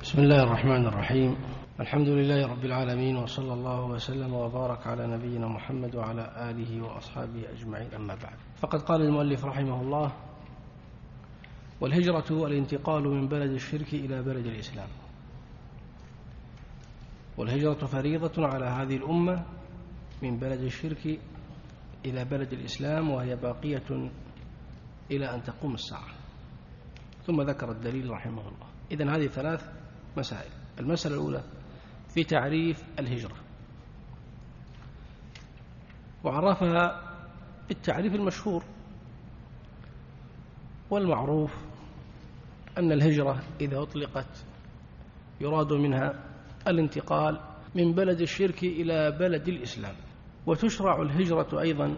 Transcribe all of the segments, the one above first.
بسم الله الرحمن الرحيم. الحمد لله رب العالمين، وصلى الله وسلم وبارك على نبينا محمد وعلى آله وأصحابه أجمعين، أما بعد. فقد قال المؤلف رحمه الله: والهجرة الانتقال من بلد الشرك إلى بلد الإسلام. والهجرة فريضة على هذه الأمة من بلد الشرك إلى بلد الإسلام، وهي باقية إلى أن تقوم الساعة. ثم ذكر الدليل رحمه الله. إذن هذه ثلاث مسائل. المسألة الأولى في تعريف الهجرة، وعرفها بالتعريف المشهور والمعروف أن الهجرة إذا أطلقت يراد منها الانتقال من بلد الشرك إلى بلد الإسلام. وتشرع الهجرة أيضا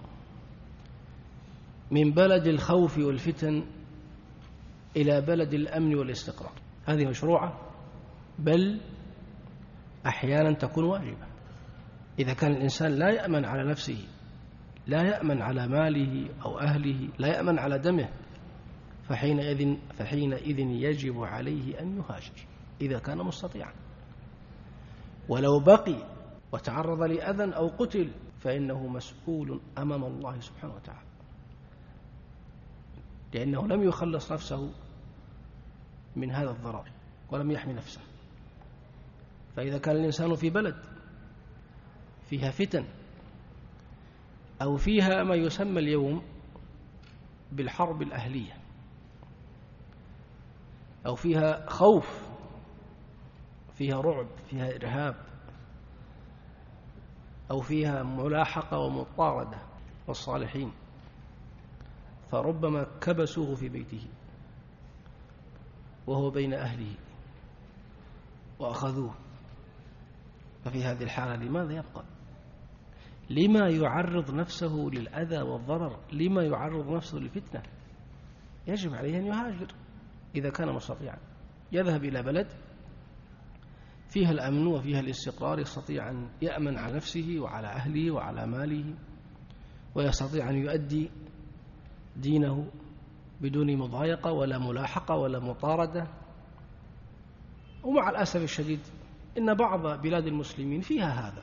من بلد الخوف والفتن إلى بلد الأمن والاستقرار. هذه مشروعة، بل أحيانا تكون واجبة. إذا كان الإنسان لا يأمن على نفسه، لا يأمن على ماله أو أهله، لا يأمن على دمه، فحينئذ يجب عليه أن يهاجر إذا كان مستطيعا. ولو بقي وتعرض لأذى أو قتل فإنه مسؤول أمام الله سبحانه وتعالى، لأنه لم يخلص نفسه من هذا الضرر ولم يحمي نفسه. فإذا كان الإنسان في بلد فيها فتن أو فيها ما يسمى اليوم بالحرب الأهلية، أو فيها خوف، فيها رعب، فيها إرهاب، أو فيها ملاحقة ومطاردة والصالحين، فربما كبسوه في بيته وهو بين أهله وأخذوه. ففي هذه الحالة لماذا يبقى؟ لما يعرض نفسه للأذى والضرر؟ لما يعرض نفسه للفتنة؟ يجب عليه أن يهاجر إذا كان مستطيعا، يذهب إلى بلد فيها الأمن وفيها الاستقرار، يستطيع أن يأمن على نفسه وعلى أهله وعلى ماله، ويستطيع أن يؤدي دينه بدون مضايقة ولا ملاحقة ولا مطاردة. ومع الأسف الشديد إن بعض بلاد المسلمين فيها هذا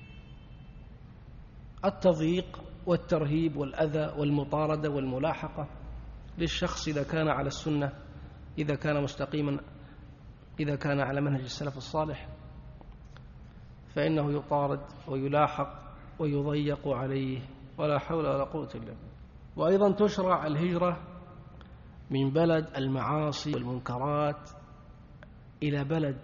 التضييق والترهيب والأذى والمطاردة والملاحقة للشخص إذا كان على السنة، إذا كان مستقيما، إذا كان على منهج السلف الصالح، فإنه يطارد ويلاحق ويضيق عليه، ولا حول ولا قوة إلا بالله. وأيضا تشرع الهجرة من بلد المعاصي والمنكرات إلى بلد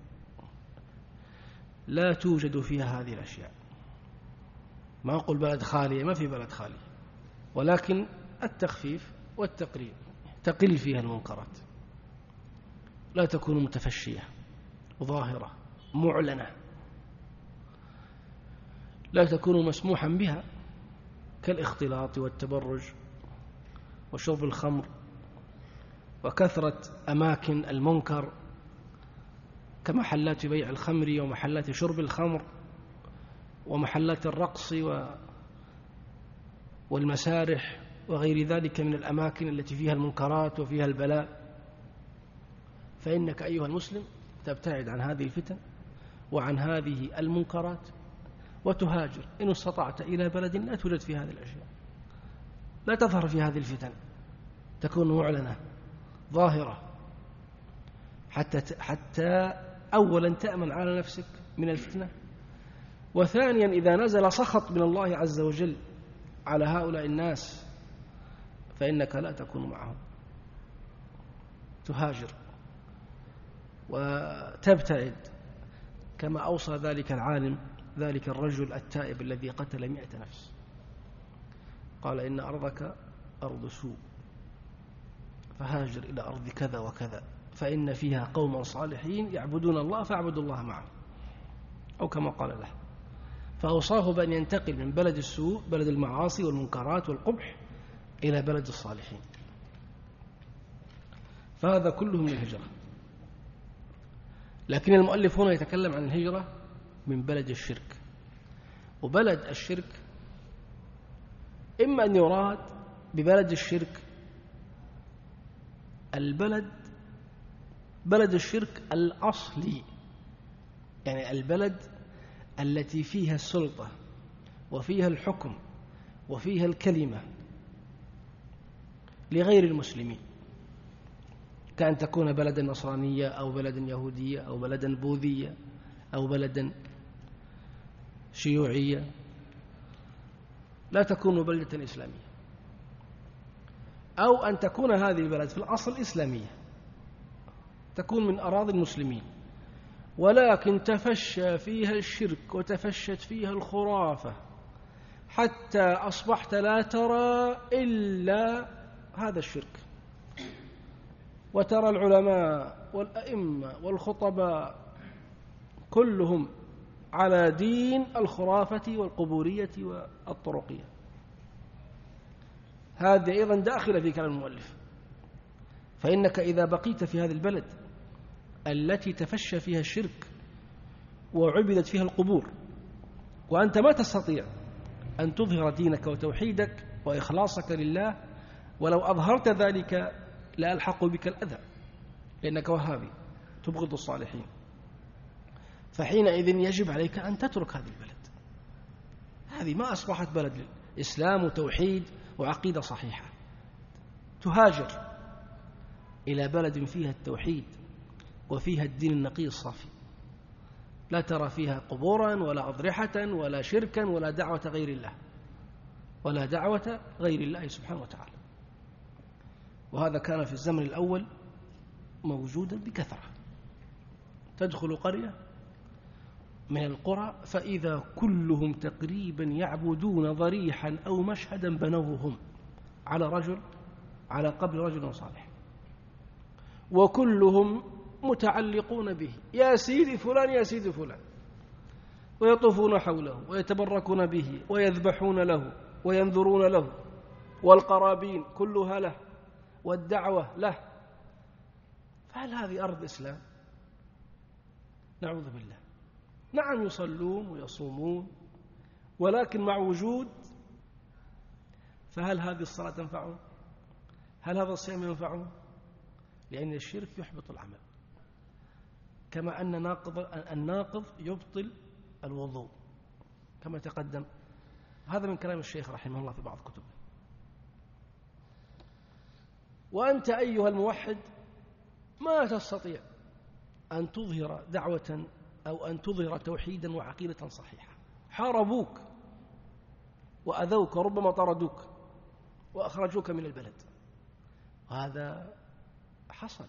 لا توجد فيها هذه الأشياء. ما أقول بلد خالية، ما في بلد خالي، ولكن التخفيف والتقليل، تقل فيها المنكرات، لا تكون متفشية وظاهرة معلنة، لا تكون مسموحا بها، كالاختلاط والتبرج وشرب الخمر وكثرة أماكن المنكر كمحلات بيع الخمر ومحلات شرب الخمر ومحلات الرقص والمسارح وغير ذلك من الأماكن التي فيها المنكرات وفيها البلاء. فإنك أيها المسلم تبتعد عن هذه الفتن وعن هذه المنكرات وتهاجر إن استطعت إلى بلد لا توجد في هذه الأشياء، لا تظهر في هذه الفتن، تكون معلنة ظاهرة، حتى أولا تأمن على نفسك من الفتنة، وثانيا إذا نزل سخط من الله عز وجل على هؤلاء الناس فإنك لا تكون معهم، تهاجر وتبتعد، كما أوصى ذلك العالم ذلك الرجل التائب الذي قتل 100 نفس، قال: إن أرضك أرض سوء، فهاجر إلى أرض كذا وكذا، فإن فيها قوما صالحين يعبدون الله فاعبدوا الله معهم، أو كما قال له. فأوصاه بأن ينتقل من بلد السوء، بلد المعاصي والمنكرات والقبح، إلى بلد الصالحين. فهذا كله من الهجرة. لكن المؤلف هنا يتكلم عن الهجرة من بلد الشرك. وبلد الشرك إما أن يراد ببلد الشرك البلد بلد الشرك الأصلي، يعني البلد التي فيها السلطة وفيها الحكم وفيها الكلمة لغير المسلمين، كأن تكون بلدا نصرانية أو بلدا يهودية أو بلدا بوذية أو بلدا شيوعية، لا تكون بلدة إسلامية. أو أن تكون هذه البلد في الأصل إسلامية، تكون من أراضي المسلمين، ولكن تفشى فيها الشرك وتفشت فيها الخرافة حتى أصبحت لا ترى إلا هذا الشرك، وترى العلماء والأئمة والخطباء كلهم على دين الخرافة والقبورية والطرقية. هذا أيضا داخل في كلام المؤلف. فإنك إذا بقيت في هذه البلد التي تفشى فيها الشرك وعبدت فيها القبور، وأنت ما تستطيع أن تظهر دينك وتوحيدك وإخلاصك لله، ولو أظهرت ذلك لا ألحق بك الأذى لأنك وهابي تبغض الصالحين، فحينئذ يجب عليك أن تترك هذه البلد. هذه ما أصبحت بلد إسلام وتوحيد وعقيدة صحيحة. تهاجر إلى بلد فيها التوحيد وفيها الدين النقي الصافي، لا ترى فيها قبورا ولا أضرحة ولا شركا ولا دعوة غير الله، ولا دعوة غير الله سبحانه وتعالى. وهذا كان في الزمن الأول موجودا بكثرة. تدخل قرية من القرى فإذا كلهم تقريبا يعبدون ضريحا أو مشهدا بنوه هم على قبر رجل صالح، وكلهم متعلقون به، يا سيدي فلان يا سيدي فلان، ويطوفون حوله ويتبركون به ويذبحون له وينذرون له، والقرابين كلها له والدعوة له. فهل هذه أرض إسلام؟ نعوذ بالله. نعم يصلون ويصومون، ولكن مع وجود، فهل هذه الصلاة تنفعهم؟ هل هذا الصيام ينفعهم؟ لأن الشرك يحبط العمل، كما أن الناقض يبطل الوضوء كما تقدم. هذا من كلام الشيخ رحمه الله في بعض كتبه. وأنت أيها الموحد ما تستطيع أن تظهر دعوة أو أن تظهر توحيدا وعقيدة صحيحة. حاربوك وأذوك وربما طردوك وأخرجوك من البلد، هذا حصل.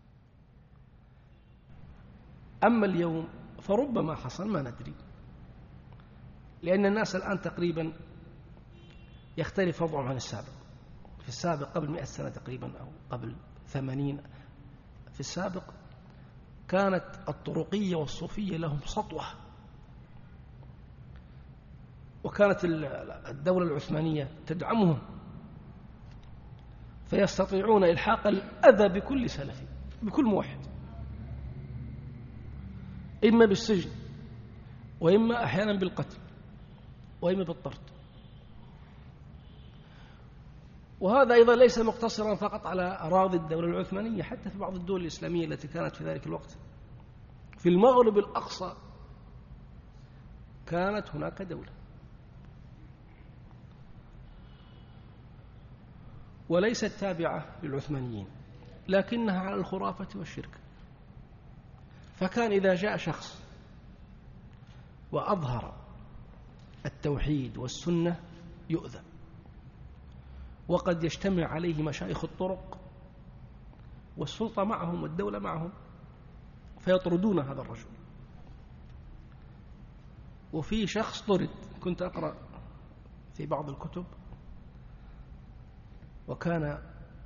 أما اليوم فربما حصل، ما ندري، لأن الناس الآن تقريبا يختلف وضعهم عن السابق. في السابق قبل 100 سنة تقريبا أو قبل 80، في السابق كانت الطرقية والصوفية لهم سطوة، وكانت الدولة العثمانية تدعمهم، فيستطيعون إلحاق الأذى بكل سلفي بكل موحد، إما بالسجن وإما أحيانا بالقتل وإما بالطرد. وهذا أيضا ليس مقتصرا فقط على أراضي الدولة العثمانية، حتى في بعض الدول الإسلامية التي كانت في ذلك الوقت. في المغرب الأقصى كانت هناك دولة، وليست تابعة للعثمانيين، لكنها على الخرافة والشرك. فكان إذا جاء شخص وأظهر التوحيد والسنة يؤذى، وقد يجتمع عليه مشايخ الطرق والسلطة معهم والدولة معهم فيطردون هذا الرجل. وفي شخص طرد، كنت أقرأ في بعض الكتب، وكان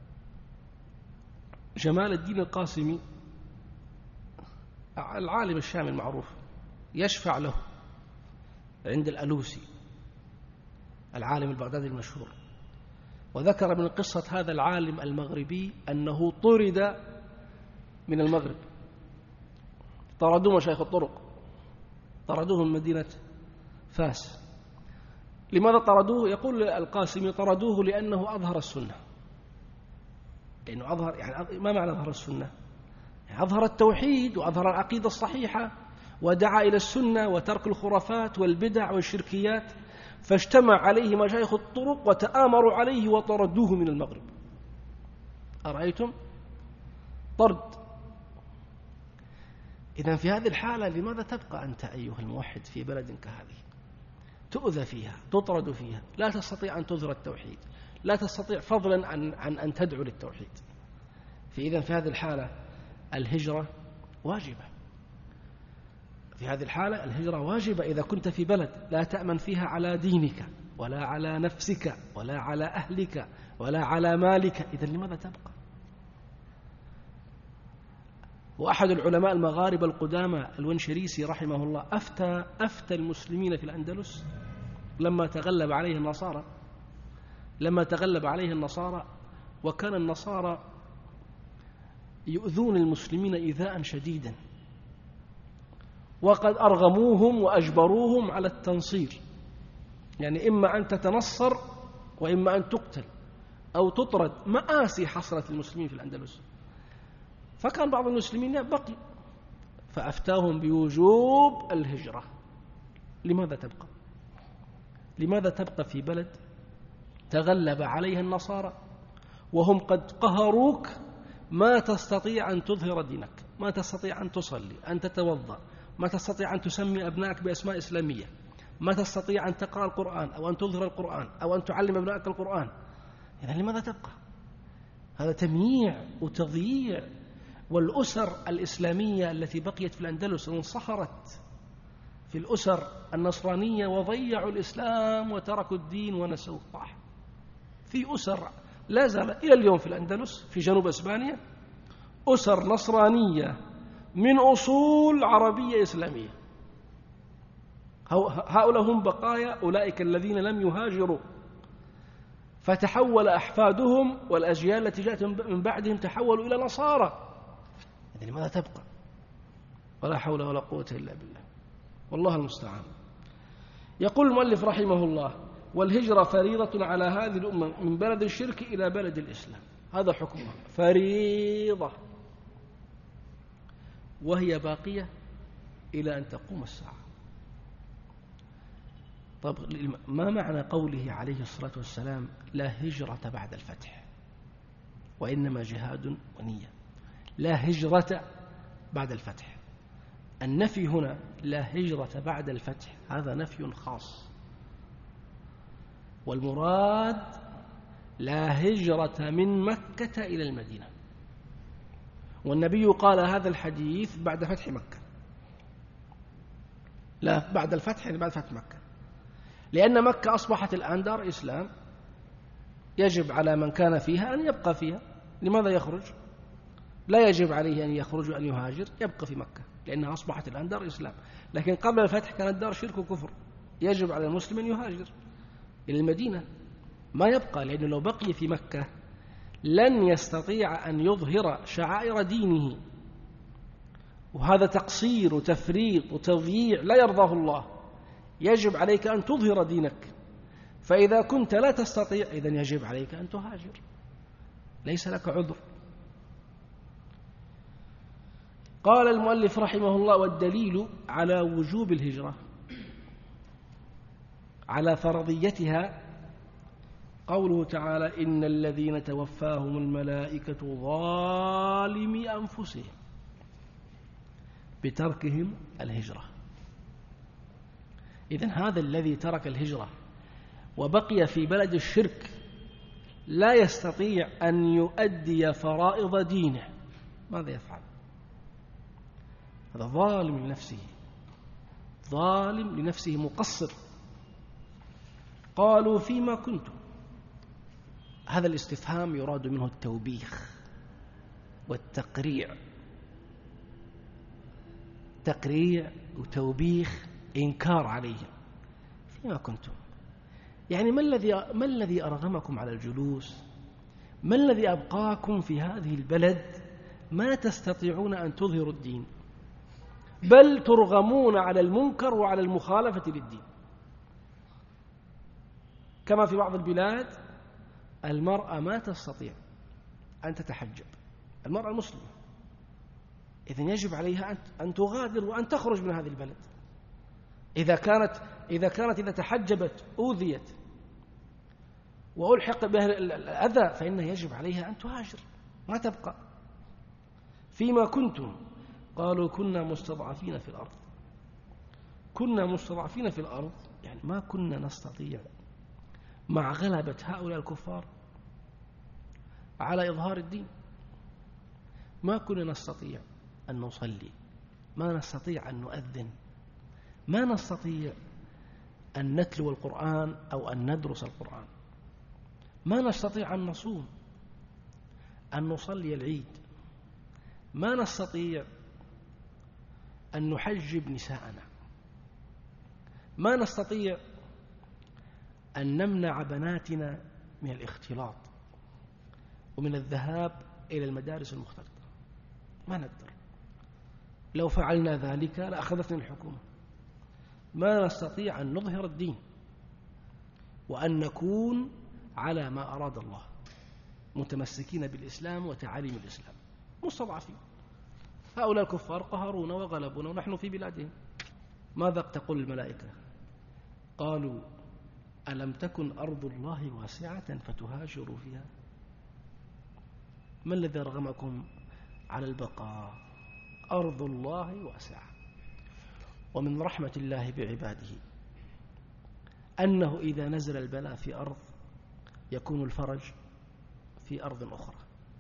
جمال الدين القاسمي العالم الشامي المعروف يشفع له عند الألوسي العالم البغدادي المشهور، وذكر من قصة هذا العالم المغربي أنه طرد من المغرب، طردوه مشايخ الطرق، طردوه من مدينة فاس. لماذا طردوه؟ يقول القاسمي طردوه لأنه أظهر السنة. لأنه أظهر، يعني ما معنى أظهر السنة؟ أظهر التوحيد وأظهر العقيدة الصحيحة ودعا إلى السنة وترك الخرافات والبدع والشركيات، فاجتمع عليه مشايخ الطرق وتآمروا عليه وطردوه من المغرب. أرأيتم؟ طرد. إذن في هذه الحالة لماذا تبقى أنت أيها الموحد في بلد كهذه؟ تؤذى فيها، تطرد فيها، لا تستطيع أن تظهر التوحيد، لا تستطيع فضلا عن أن تدعو للتوحيد. إذن في هذه الحالة الهجرة واجبة. في هذه الحالة الهجرة واجبة إذا كنت في بلد لا تأمن فيها على دينك ولا على نفسك ولا على أهلك ولا على مالك، إذن لماذا تبقى؟ وأحد العلماء المغاربة القدامى الونشريسي رحمه الله أفتى المسلمين في الأندلس لما تغلب عليه النصارى، وكان النصارى يؤذون المسلمين إيذاء شديدا، وقد أرغموهم وأجبروهم على التنصير، يعني إما أن تتنصر وإما أن تقتل أو تطرد. مآسي حصلت المسلمين في الأندلس، فكان بعض المسلمين بقي، فأفتاهم بوجوب الهجرة. لماذا تبقى في بلد تغلب عليها النصارى وهم قد قهروك؟ ما تستطيع أن تظهر دينك، ما تستطيع أن تصلي، أن تتوضأ، ما تستطيع أن تسمي أبنائك بأسماء إسلامية، ما تستطيع أن تقرأ القرآن أو أن تظهر القرآن أو أن تعلم أبنائك القرآن. إذن لماذا تبقى؟ هذا تمييع وتضييع. والأسر الإسلامية التي بقيت في الأندلس انصهرت في الأسر النصرانية وضيعوا الإسلام وتركوا الدين ونسوا الله. في أسر لا زال إلى اليوم في الأندلس في جنوب إسبانيا أسر نصرانية من أصول عربية إسلامية. هؤلاء هم بقايا أولئك الذين لم يهاجروا، فتحول أحفادهم والأجيال التي جاءت من بعدهم تحولوا إلى نصارى. يعني لماذا تبقى؟ ولا حول ولا قوة إلا بالله، والله المستعان. يقول المؤلف رحمه الله: والهجرة فريضة على هذه الأمة من بلد الشرك إلى بلد الإسلام. هذا حكمها فريضة، وهي باقية إلى أن تقوم الساعة. طب ما معنى قوله عليه الصلاة والسلام لا هجرة بعد الفتح وإنما جهاد ونية؟ لا هجرة بعد الفتح، النفي هنا لا هجرة بعد الفتح هذا نفي خاص، والمراد لا هجرة من مكة إلى المدينة. والنبي قال هذا الحديث بعد فتح مكة، لا بعد الفتح، يعني بعد فتح مكة، لأن مكة أصبحت الآن دار إسلام، يجب على من كان فيها أن يبقى فيها. لماذا يخرج؟ لا يجب عليه أن يخرج وأن يهاجر، يبقى في مكة لأنها أصبحت الآن دار إسلام. لكن قبل الفتح كانت دار شرك وكفر، يجب على المسلم أن يهاجر إلى المدينة، ما يبقى، لأنه لو بقي في مكة لن يستطيع أن يظهر شعائر دينه، وهذا تقصير وتفريط وتضييع لا يرضاه الله. يجب عليك أن تظهر دينك، فإذا كنت لا تستطيع إذن يجب عليك أن تهاجر، ليس لك عذر. قال المؤلف رحمه الله: والدليل على وجوب الهجرة على فرضيتها قوله تعالى: إن الذين توفاهم الملائكة ظالمي أنفسهم بتركهم الهجرة. إذن هذا الذي ترك الهجرة وبقي في بلد الشرك لا يستطيع أن يؤدي فرائض دينه، ماذا يفعل؟ هذا ظالم لنفسه، ظالم لنفسه، مقصر. قالوا فيما كنتم، هذا الاستفهام يراد منه التوبيخ والتقريع، تقريع وتوبيخ، إنكار عليهم. فيما كنتم، يعني ما الذي أرغمكم على الجلوس؟ ما الذي أبقاكم في هذه البلد ما تستطيعون أن تظهروا الدين، بل ترغمون على المنكر وعلى المخالفة للدين؟ كما في بعض البلاد المرأة ما تستطيع أن تتحجب، المرأة المسلمة إذن يجب عليها أن تغادر وأن تخرج من هذه البلد. إذا تحجبت أوذيت وألحق بها الأذى فإنه يجب عليها أن تهاجر ما تبقى. فيما كنتم قالوا كنا مستضعفين في الأرض. كنا مستضعفين في الأرض يعني ما كنا نستطيع مع غلبة هؤلاء الكفار على إظهار الدين. ما كنا نستطيع أن نصلي، ما نستطيع أن نؤذن، ما نستطيع أن نتلو القرآن أو أن ندرس القرآن، ما نستطيع أن نصوم، أن نصلي العيد، ما نستطيع أن نحجب نساءنا، ما نستطيع أن نمنع بناتنا من الاختلاط ومن الذهاب إلى المدارس المختلطة. ما نقدر. لو فعلنا ذلك لأخذتنا الحكومة. ما نستطيع أن نظهر الدين وأن نكون على ما أراد الله متمسكين بالإسلام وتعاليم الإسلام. مستضعفين. هؤلاء الكفار قهرونا وغلبونا ونحن في بلادهم. ماذا تقول الملائكة؟ قالوا ألم تكن أرض الله واسعة فتهاجروا فيها؟ ما الذي رغمكم على البقاء؟ أرض الله واسعة. ومن رحمة الله بعباده أنه إذا نزل البلاء في أرض يكون الفرج في أرض أخرى.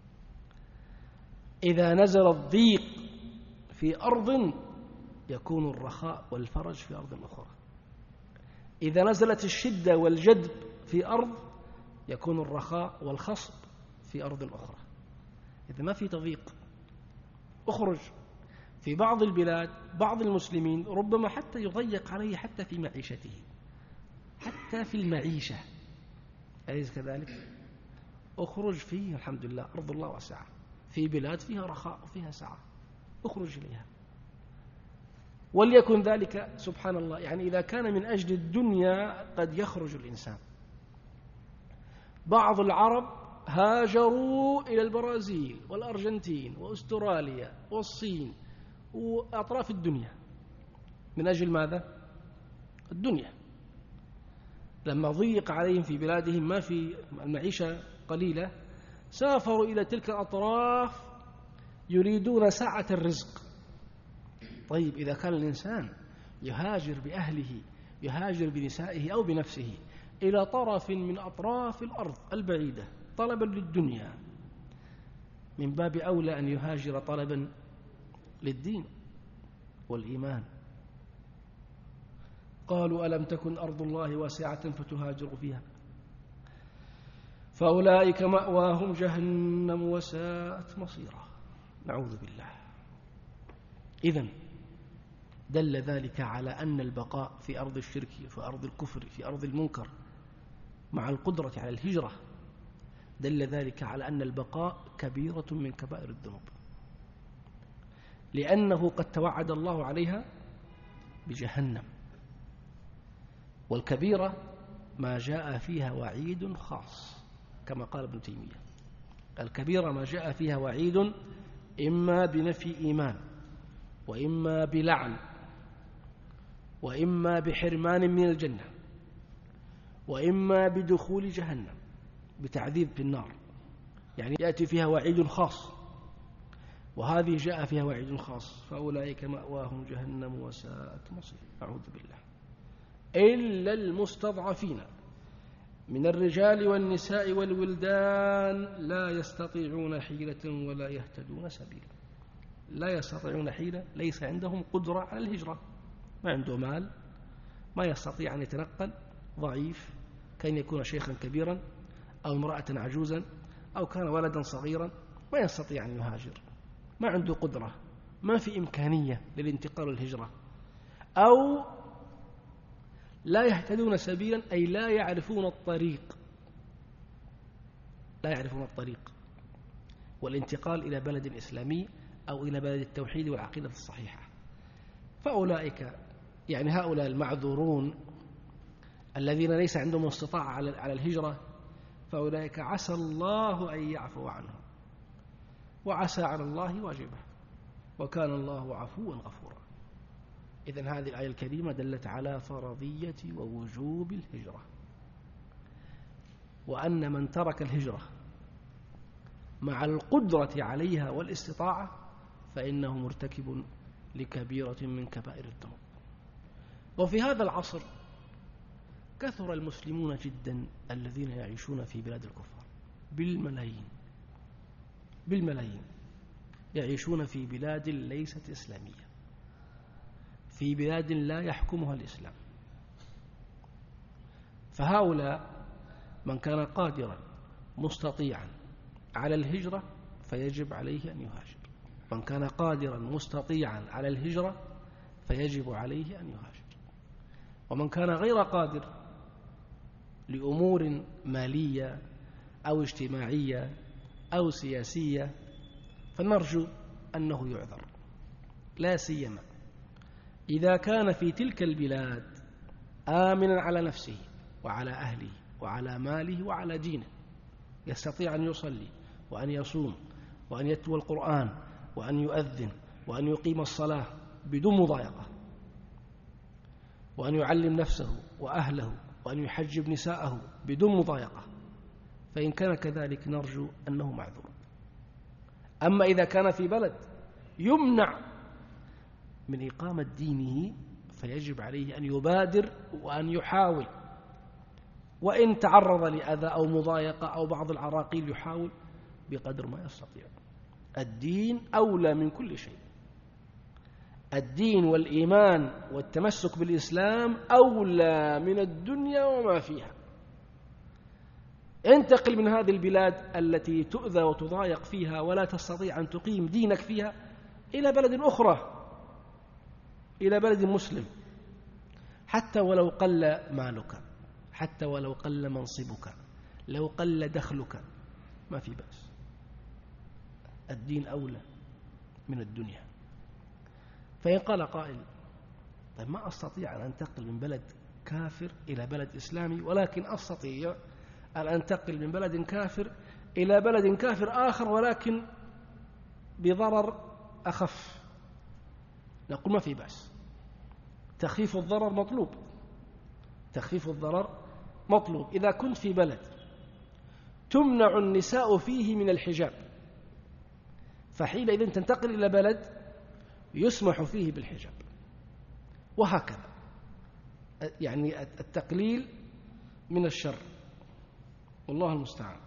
إذا نزل الضيق في أرض يكون الرخاء والفرج في أرض أخرى. إذا نزلت الشدة والجدب في أرض يكون الرخاء والخصب في أرض أخرى. إذا ما في تضييق أخرج. في بعض البلاد بعض المسلمين ربما حتى يضيق عليه حتى في معيشته، حتى في المعيشة، أليس كذلك؟ أخرج فيه الحمد لله أرض الله واسعة. في بلاد فيها رخاء وفيها سعة أخرج إليها. وليكن ذلك سبحان الله يعني إذا كان من أجل الدنيا قد يخرج الإنسان. بعض العرب هاجروا إلى البرازيل والأرجنتين وأستراليا والصين وأطراف الدنيا من أجل ماذا؟ الدنيا. لما ضيق عليهم في بلادهم ما في المعيشة قليلة سافروا إلى تلك الأطراف يريدون سعة الرزق. طيب إذا كان الإنسان يهاجر بأهله يهاجر بنسائه أو بنفسه إلى طرف من أطراف الأرض البعيدة طلبا للدنيا من باب أولى أن يهاجر طلبا للدين والإيمان. قالوا ألم تكن أرض الله واسعة فتهاجروا فيها فأولئك مأواهم جهنم وساءت مصيرا. نعوذ بالله. إذن دل ذلك على أن البقاء في أرض الشرك في أرض الكفر في أرض المنكر مع القدرة على الهجرة دل ذلك على أن البقاء كبيرة من كبائر الذنوب، لأنه قد توعد الله عليها بجهنم. والكبيرة ما جاء فيها وعيد خاص كما قال ابن تيمية. الكبيرة ما جاء فيها وعيد إما بنفي إيمان وإما بلعن وإما بحرمان من الجنة وإما بدخول جهنم بتعذيب في النار. يعني يأتي فيها وعيد خاص، وهذه جاء فيها وعيد خاص فأولئك مأواهم جهنم وساءت مصير. أعوذ بالله. إلا المستضعفين من الرجال والنساء والولدان لا يستطيعون حيلة ولا يهتدون سبيلا. لا يستطيعون حيلة، ليس عندهم قدرة على الهجرة، ما عنده مال، ما يستطيع أن يتنقل، ضعيف، كان يكون شيخا كبيرا أو امرأة عجوزا أو كان ولدا صغيرا ما يستطيع أن يهاجر، ما عنده قدرة، ما في إمكانية للانتقال والهجرة، أو لا يهتدون سبيلا أي لا يعرفون الطريق، لا يعرفون الطريق والانتقال إلى بلد إسلامي أو إلى بلد التوحيد والعقيدة الصحيحة. فأولئك يعني هؤلاء المعذورون الذين ليس عندهم استطاعة على الهجرة فأولئك عسى الله أن يعفو عنهم، وعسى على الله واجبه، وكان الله عفوا غفورا. إذن هذه الآية الكريمة دلت على فرضية ووجوب الهجرة، وأن من ترك الهجرة مع القدرة عليها والاستطاعة فإنه مرتكب لكبيرة من كبائر الذنوب. وفي هذا العصر كثر المسلمون جدا الذين يعيشون في بلاد الكفار بالملايين يعيشون في بلاد ليست إسلامية، في بلاد لا يحكمها الإسلام. فهؤلاء من كان قادرا مستطيعا على الهجرة فيجب عليه أن يهاجر، من كان قادرا مستطيعا على الهجرة فيجب عليه أن يهاجر. ومن كان غير قادر لأمور مالية أو اجتماعية أو سياسية فنرجو أنه يعذر، لا سيما إذا كان في تلك البلاد آمنا على نفسه وعلى أهله وعلى ماله وعلى دينه، يستطيع أن يصلي وأن يصوم وأن يتلو القرآن وأن يؤذن وأن يقيم الصلاة بدون مضايقة، وأن يعلم نفسه وأهله وأن يحجب نساءه بدون مضايقة، فإن كان كذلك نرجو أنه معذور. أما إذا كان في بلد يمنع من إقامة دينه فيجب عليه أن يبادر وأن يحاول، وإن تعرض لأذى أو مضايقة أو بعض العراقيل يحاول بقدر ما يستطيع. الدين أولى من كل شيء، الدين والإيمان والتمسك بالإسلام أولى من الدنيا وما فيها. انتقل من هذه البلاد التي تؤذى وتضايق فيها ولا تستطيع أن تقيم دينك فيها إلى بلد أخرى، إلى بلد مسلم، حتى ولو قل مالك، حتى ولو قل منصبك، لو قل دخلك، ما في بأس. الدين أولى من الدنيا. فإن قال قائل طيب ما أستطيع أن أنتقل من بلد كافر إلى بلد إسلامي، ولكن أستطيع أن أنتقل من بلد كافر إلى بلد كافر آخر ولكن بضرر أخف، نقول ما في بأس. تخفيف الضرر مطلوب، تخفيف الضرر مطلوب. إذا كنت في بلد تمنع النساء فيه من الحجاب فحينئذ تنتقل إلى بلد يسمح فيه بالحجاب، وهكذا. يعني التقليل من الشر، والله المستعان.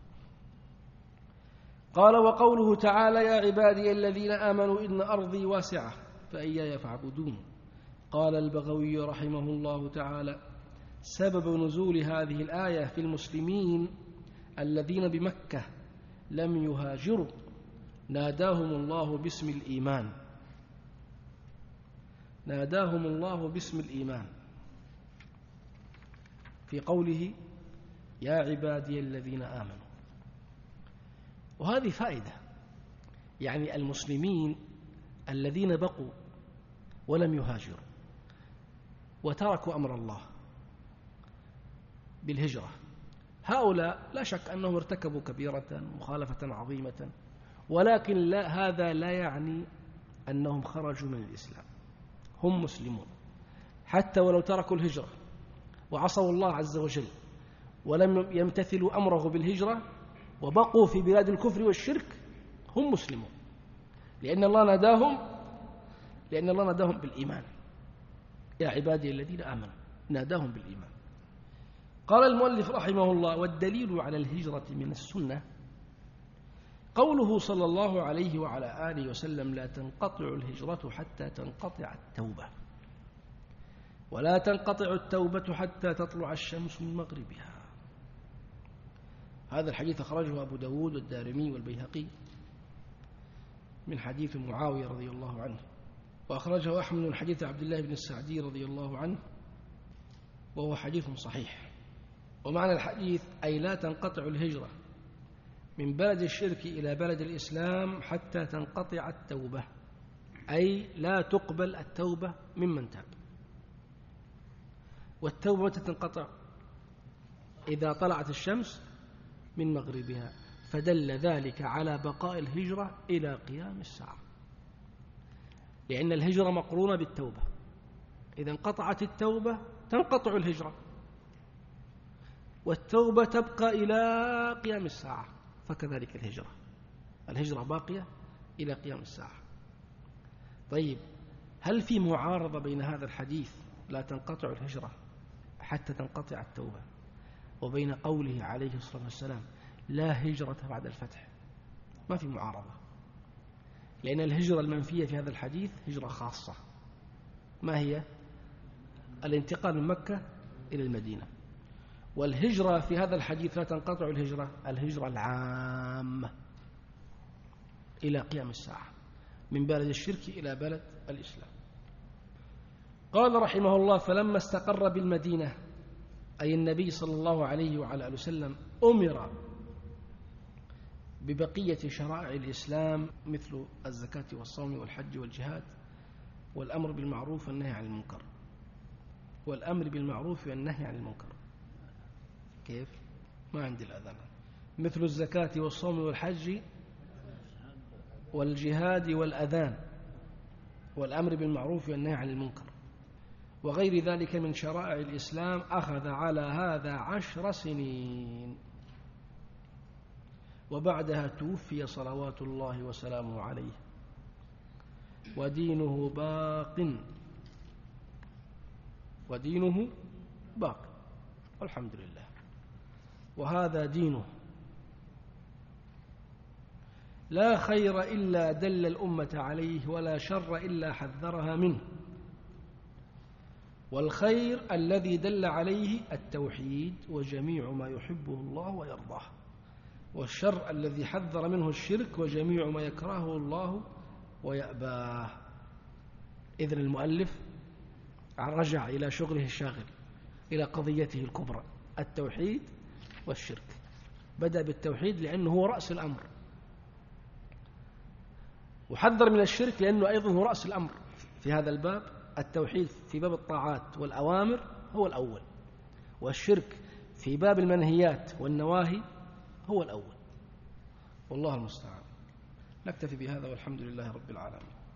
قال وقوله تعالى يا عبادي الذين آمنوا إن أرضي واسعة فإياي فاعبدون. قال البغوي رحمه الله تعالى سبب نزول هذه الآية في المسلمين الذين بمكة لم يهاجروا ناداهم الله باسم الإيمان، ناداهم الله باسم الإيمان في قوله يا عبادي الذين آمنوا. وهذه فائدة، يعني المسلمين الذين بقوا ولم يهاجروا وتركوا أمر الله بالهجرة، هؤلاء لا شك أنهم ارتكبوا كبيرة مخالفة عظيمة، ولكن هذا لا يعني أنهم خرجوا من الإسلام، هم مسلمون حتى ولو تركوا الهجرة وعصوا الله عز وجل ولم يمتثلوا أمره بالهجرة وبقوا في بلاد الكفر والشرك، هم مسلمون، لأن الله ناداهم بالإيمان. يا عبادي الذين آمنوا ناداهم بالإيمان. قال المؤلف رحمه الله والدليل على الهجرة من السنة قوله صلى الله عليه وعلى آله وسلم لا تنقطع الهجرة حتى تنقطع التوبة، ولا تنقطع التوبة حتى تطلع الشمس من مغربها. هذا الحديث أخرجه أبو داود والدارمي والبيهقي من حديث معاوية رضي الله عنه، وأخرجه أحمد من حديث عبد الله بن السعدي رضي الله عنه، وهو حديث صحيح. ومعنى الحديث أي لا تنقطع الهجرة من بلد الشرك إلى بلد الإسلام حتى تنقطع التوبة، أي لا تقبل التوبة ممن تاب. والتوبة تنقطع إذا طلعت الشمس من مغربها، فدل ذلك على بقاء الهجرة إلى قيام الساعة. لأن الهجرة مقرونة بالتوبة، إذا انقطعت التوبة تنقطع الهجرة، والتوبة تبقى إلى قيام الساعة، فكذلك الهجرة باقية إلى قيام الساعة. طيب، هل في معارضة بين هذا الحديث لا تنقطع الهجرة حتى تنقطع التوبة وبين قوله عليه الصلاة والسلام لا هجرة بعد الفتح؟ ما في معارضة، لأن الهجرة المنفية في هذا الحديث هجرة خاصة. ما هي؟ الانتقال من مكة إلى المدينة. والهجرة في هذا الحديث لا تنقطع الهجرة العامة إلى قيام الساعة، من بلد الشرك إلى بلد الإسلام. قال رحمه الله: فلما استقر بالمدينة، أي النبي صلى الله عليه وعلى آله وسلم، أمر ببقية شرائع الإسلام مثل الزكاة والصوم والحج والجهاد والأمر بالمعروف والنهي عن المنكر. والأمر بالمعروف والنهي عن المنكر كيف؟ ما عندي الأذان. مثل الزكاة والصوم والحج والجهاد والأذان والأمر بالمعروف والنهي عن المنكر وغير ذلك من شرائع الإسلام، أخذ على هذا 10 سنين، وبعدها توفي صلوات الله وسلامه عليه، ودينه باق والحمد لله. وهذا دينه، لا خير إلا دل الأمة عليه، ولا شر إلا حذرها منه. والخير الذي دل عليه التوحيد وجميع ما يحبه الله ويرضاه، والشر الذي حذر منه الشرك وجميع ما يكرهه الله ويأباه. إذن المؤلف رجع إلى شغله الشاغل، إلى قضيته الكبرى، التوحيد والشرك. بدأ بالتوحيد لأنه هو رأس الأمر، وحذر من الشرك لأنه أيضا هو رأس الأمر في هذا الباب. التوحيد في باب الطاعات والأوامر هو الأول، والشرك في باب المنهيات والنواهي هو الأول. والله المستعان. نكتفي بهذا والحمد لله رب العالمين.